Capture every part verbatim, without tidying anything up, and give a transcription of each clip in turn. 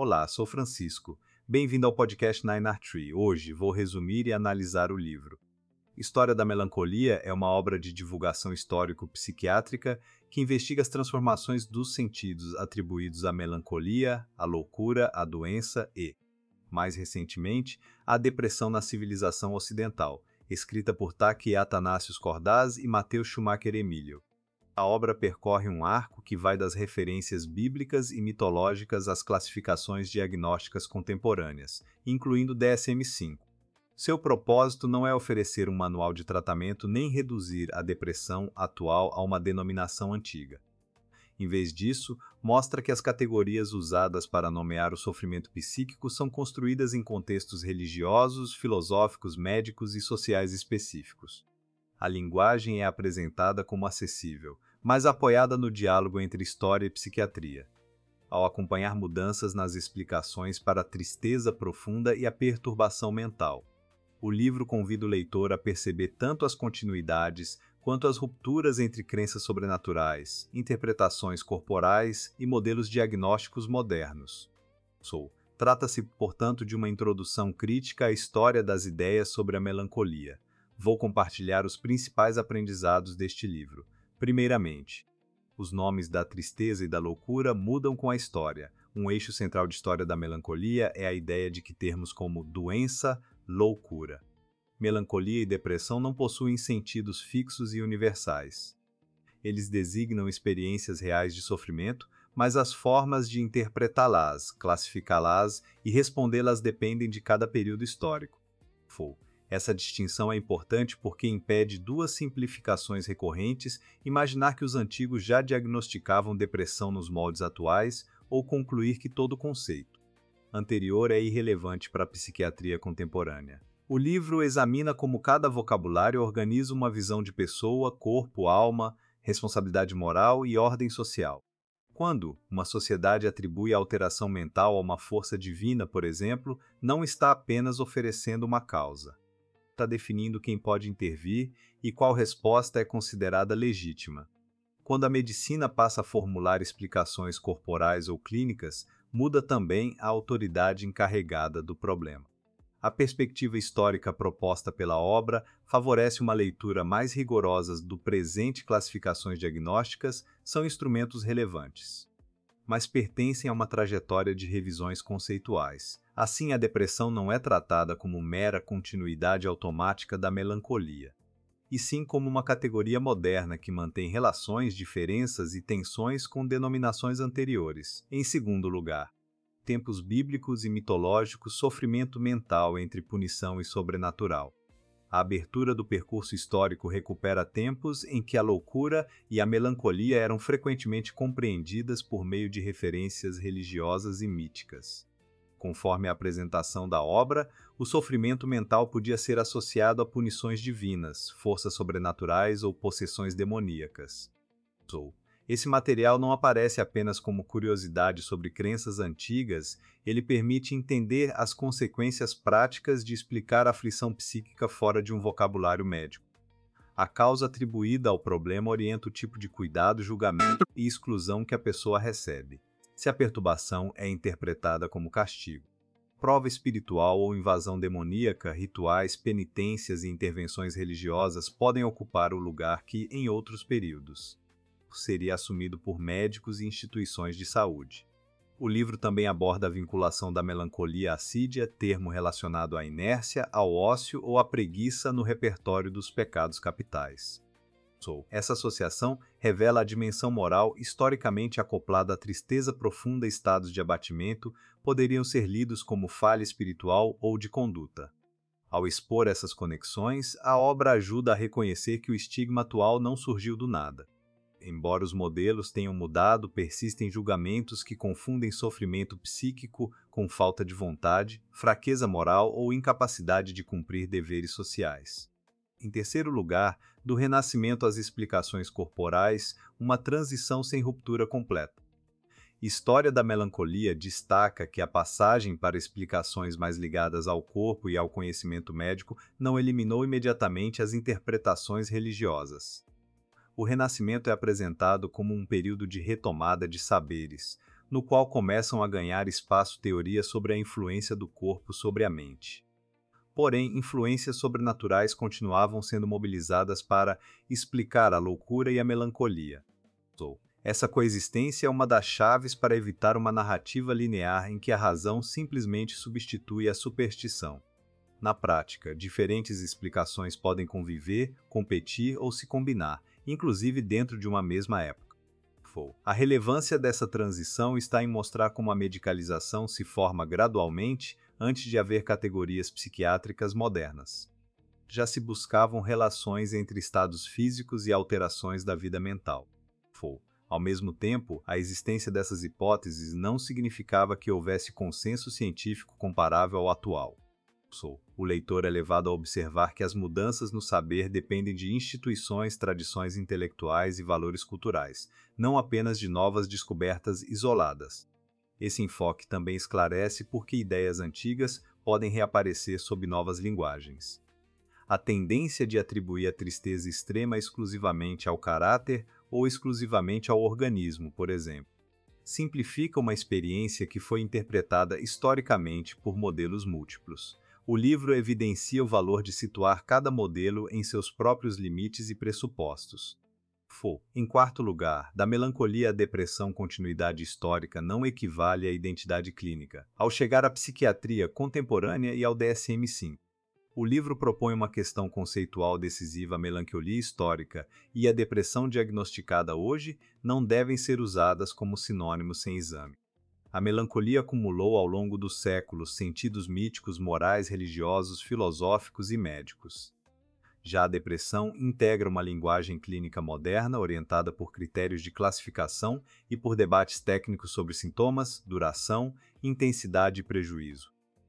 Olá, sou Francisco. Bem-vindo ao podcast Nine Art Tree. Hoje vou resumir e analisar o livro. História da Melancolia é uma obra de divulgação histórico-psiquiátrica que investiga as transformações dos sentidos atribuídos à melancolia, à loucura, à doença e, mais recentemente, à depressão na civilização ocidental, escrita por Taki Athanasius Cordaz e Matheus Schumacher Emílio. A obra percorre um arco que vai das referências bíblicas e mitológicas às classificações diagnósticas contemporâneas, incluindo o D S M cinco. Seu propósito não é oferecer um manual de tratamento nem reduzir a depressão atual a uma denominação antiga. Em vez disso, mostra que as categorias usadas para nomear o sofrimento psíquico são construídas em contextos religiosos, filosóficos, médicos e sociais específicos. A linguagem é apresentada como acessível, mas apoiada no diálogo entre história e psiquiatria, ao acompanhar mudanças nas explicações para a tristeza profunda e a perturbação mental. O livro convida o leitor a perceber tanto as continuidades quanto as rupturas entre crenças sobrenaturais, interpretações corporais e modelos diagnósticos modernos. Sou. Trata-se, portanto, de uma introdução crítica à história das ideias sobre a melancolia. Vou compartilhar os principais aprendizados deste livro. Primeiramente, os nomes da tristeza e da loucura mudam com a história. Um eixo central de história da melancolia é a ideia de que termos como doença, loucura. Melancolia e depressão não possuem sentidos fixos e universais. Eles designam experiências reais de sofrimento, mas as formas de interpretá-las, classificá-las e respondê-las dependem de cada período histórico. Fou. Essa distinção é importante porque impede duas simplificações recorrentes: imaginar que os antigos já diagnosticavam depressão nos moldes atuais ou concluir que todo conceito anterior é irrelevante para a psiquiatria contemporânea. O livro examina como cada vocabulário organiza uma visão de pessoa, corpo, alma, responsabilidade moral e ordem social. Quando uma sociedade atribui a alteração mental a uma força divina, por exemplo, não está apenas oferecendo uma causa. Está definindo quem pode intervir e qual resposta é considerada legítima. Quando a medicina passa a formular explicações corporais ou clínicas, muda também a autoridade encarregada do problema. A perspectiva histórica proposta pela obra favorece uma leitura mais rigorosa do presente. Classificações diagnósticas são instrumentos relevantes, mas pertencem a uma trajetória de revisões conceituais. Assim, a depressão não é tratada como mera continuidade automática da melancolia, e sim como uma categoria moderna que mantém relações, diferenças e tensões com denominações anteriores. Em segundo lugar, tempos bíblicos e mitológicos, sofrimento mental entre punição e sobrenatural. A abertura do percurso histórico recupera tempos em que a loucura e a melancolia eram frequentemente compreendidas por meio de referências religiosas e míticas. Conforme a apresentação da obra, o sofrimento mental podia ser associado a punições divinas, forças sobrenaturais ou possessões demoníacas. Esse material não aparece apenas como curiosidade sobre crenças antigas, ele permite entender as consequências práticas de explicar a aflição psíquica fora de um vocabulário médico. A causa atribuída ao problema orienta o tipo de cuidado, julgamento e exclusão que a pessoa recebe. Se a perturbação é interpretada como castigo, prova espiritual ou invasão demoníaca, rituais, penitências e intervenções religiosas podem ocupar o lugar que, em outros períodos, seria assumido por médicos e instituições de saúde. O livro também aborda a vinculação da melancolia assídia, termo relacionado à inércia, ao ócio ou à preguiça no repertório dos pecados capitais. Essa associação revela a dimensão moral historicamente acoplada à tristeza profunda e estados de abatimento poderiam ser lidos como falha espiritual ou de conduta. Ao expor essas conexões, a obra ajuda a reconhecer que o estigma atual não surgiu do nada. Embora os modelos tenham mudado, persistem julgamentos que confundem sofrimento psíquico com falta de vontade, fraqueza moral ou incapacidade de cumprir deveres sociais. Em terceiro lugar, do renascimento às explicações corporais, uma transição sem ruptura completa. História da Melancolia destaca que a passagem para explicações mais ligadas ao corpo e ao conhecimento médico não eliminou imediatamente as interpretações religiosas. O Renascimento é apresentado como um período de retomada de saberes, no qual começam a ganhar espaço teorias sobre a influência do corpo sobre a mente. Porém, influências sobrenaturais continuavam sendo mobilizadas para explicar a loucura e a melancolia. Essa coexistência é uma das chaves para evitar uma narrativa linear em que a razão simplesmente substitui a superstição. Na prática, diferentes explicações podem conviver, competir ou se combinar, inclusive dentro de uma mesma época. A relevância dessa transição está em mostrar como a medicalização se forma gradualmente antes de haver categorias psiquiátricas modernas. Já se buscavam relações entre estados físicos e alterações da vida mental. Ao mesmo tempo, a existência dessas hipóteses não significava que houvesse consenso científico comparável ao atual. O leitor é levado a observar que as mudanças no saber dependem de instituições, tradições intelectuais e valores culturais, não apenas de novas descobertas isoladas. Esse enfoque também esclarece por que ideias antigas podem reaparecer sob novas linguagens. A tendência de atribuir a tristeza extrema exclusivamente ao caráter ou exclusivamente ao organismo, por exemplo, simplifica uma experiência que foi interpretada historicamente por modelos múltiplos. O livro evidencia o valor de situar cada modelo em seus próprios limites e pressupostos. Fo. Em quarto lugar, da melancolia à depressão, continuidade histórica não equivale à identidade clínica. Ao chegar à psiquiatria contemporânea e ao D S M cinco, o livro propõe uma questão conceitual decisiva: a melancolia histórica e a depressão diagnosticada hoje não devem ser usadas como sinônimos sem exame. A melancolia acumulou ao longo dos séculos sentidos míticos, morais, religiosos, filosóficos e médicos. Já a depressão integra uma linguagem clínica moderna orientada por critérios de classificação e por debates técnicos sobre sintomas, duração, intensidade e prejuízo.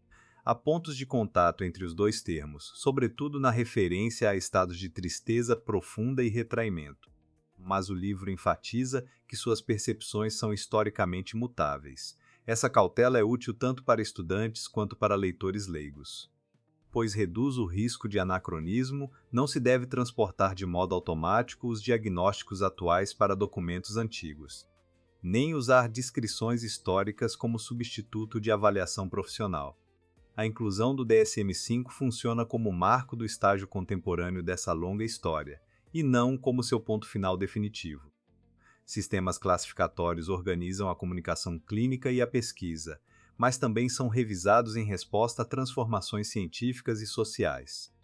Há pontos de contato entre os dois termos, sobretudo na referência a estados de tristeza profunda e retraimento. Mas o livro enfatiza que suas percepções são historicamente mutáveis. Essa cautela é útil tanto para estudantes quanto para leitores leigos, pois reduz o risco de anacronismo. Não se deve transportar de modo automático os diagnósticos atuais para documentos antigos, nem usar descrições históricas como substituto de avaliação profissional. A inclusão do D S M cinco funciona como marco do estágio contemporâneo dessa longa história, e não como seu ponto final definitivo. Sistemas classificatórios organizam a comunicação clínica e a pesquisa, mas também são revisados em resposta a transformações científicas e sociais.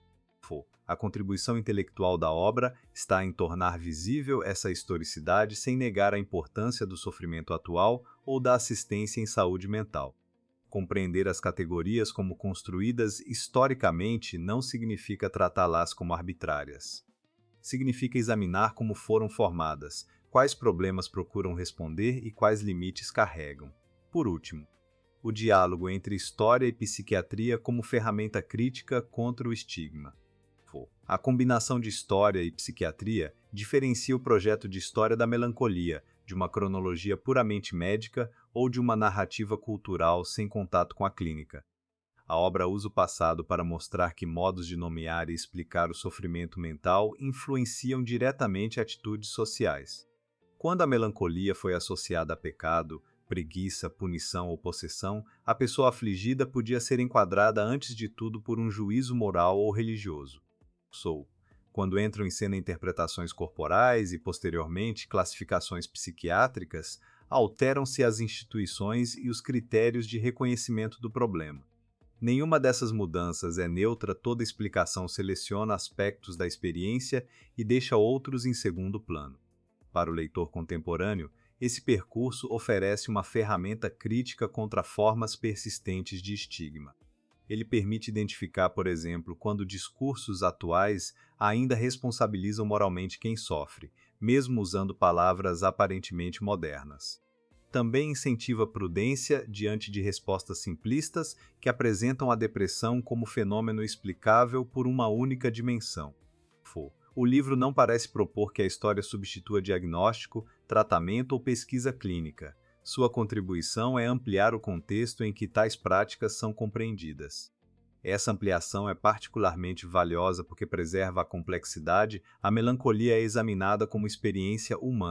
A contribuição intelectual da obra está em tornar visível essa historicidade sem negar a importância do sofrimento atual ou da assistência em saúde mental. Compreender as categorias como construídas historicamente não significa tratá-las como arbitrárias. Significa examinar como foram formadas, quais problemas procuram responder e quais limites carregam. Por último, o diálogo entre história e psiquiatria como ferramenta crítica contra o estigma. A combinação de história e psiquiatria diferencia o projeto de história da melancolia, de uma cronologia puramente médica ou de uma narrativa cultural sem contato com a clínica. A obra usa o passado para mostrar que modos de nomear e explicar o sofrimento mental influenciam diretamente atitudes sociais. Quando a melancolia foi associada a pecado, preguiça, punição ou possessão, a pessoa afligida podia ser enquadrada antes de tudo por um juízo moral ou religioso. Sou. Quando entram em cena interpretações corporais e, posteriormente, classificações psiquiátricas, alteram-se as instituições e os critérios de reconhecimento do problema. Nenhuma dessas mudanças é neutra, toda explicação seleciona aspectos da experiência e deixa outros em segundo plano. Para o leitor contemporâneo, esse percurso oferece uma ferramenta crítica contra formas persistentes de estigma. Ele permite identificar, por exemplo, quando discursos atuais ainda responsabilizam moralmente quem sofre, mesmo usando palavras aparentemente modernas. Também incentiva prudência diante de respostas simplistas que apresentam a depressão como fenômeno explicável por uma única dimensão. O livro não parece propor que a história substitua diagnóstico, tratamento ou pesquisa clínica. Sua contribuição é ampliar o contexto em que tais práticas são compreendidas. Essa ampliação é particularmente valiosa porque preserva a complexidade. A melancolia é examinada como experiência humana,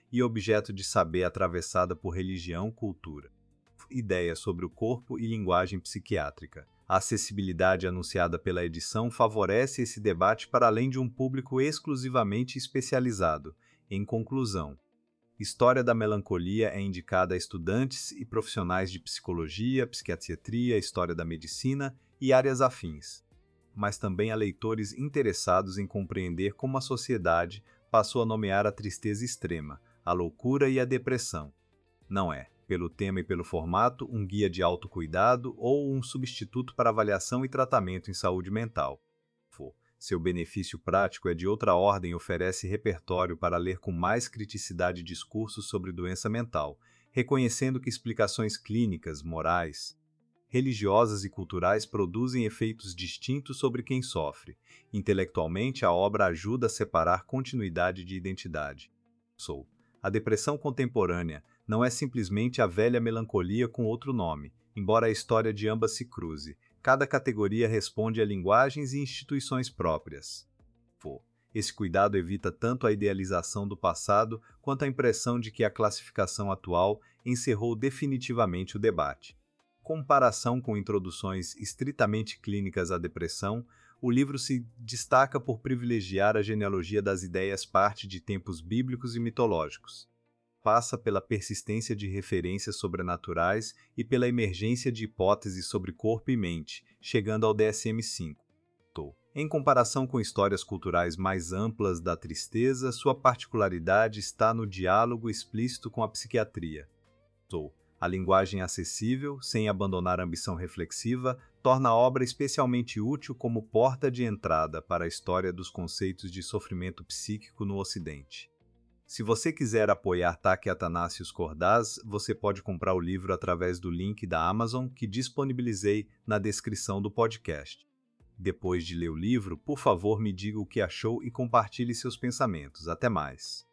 e objeto de saber atravessada por religião, cultura, ideias sobre o corpo e linguagem psiquiátrica. A acessibilidade anunciada pela edição favorece esse debate para além de um público exclusivamente especializado. Em conclusão, História da Melancolia é indicada a estudantes e profissionais de psicologia, psiquiatria, história da medicina e áreas afins, mas também a leitores interessados em compreender como a sociedade passou a nomear a tristeza extrema, a loucura e a depressão. Não é, pelo tema e pelo formato, um guia de autocuidado ou um substituto para avaliação e tratamento em saúde mental. Seu benefício prático é de outra ordem e oferece repertório para ler com mais criticidade discursos sobre doença mental, reconhecendo que explicações clínicas, morais, religiosas e culturais produzem efeitos distintos sobre quem sofre. Intelectualmente, a obra ajuda a separar continuidade de identidade. Sou. A depressão contemporânea não é simplesmente a velha melancolia com outro nome, embora a história de ambas se cruze. Cada categoria responde a linguagens e instituições próprias. Esse cuidado evita tanto a idealização do passado quanto a impressão de que a classificação atual encerrou definitivamente o debate. Comparação com introduções estritamente clínicas à depressão, o livro se destaca por privilegiar a genealogia das ideias parte de tempos bíblicos e mitológicos. Passa pela persistência de referências sobrenaturais e pela emergência de hipóteses sobre corpo e mente, chegando ao D S M cinco. Em comparação com histórias culturais mais amplas da tristeza, sua particularidade está no diálogo explícito com a psiquiatria. A linguagem acessível, sem abandonar a ambição reflexiva, torna a obra especialmente útil como porta de entrada para a história dos conceitos de sofrimento psíquico no Ocidente. Se você quiser apoiar Taki Athanasios Cordaz, você pode comprar o livro através do link da Amazon que disponibilizei na descrição do podcast. Depois de ler o livro, por favor me diga o que achou e compartilhe seus pensamentos. Até mais!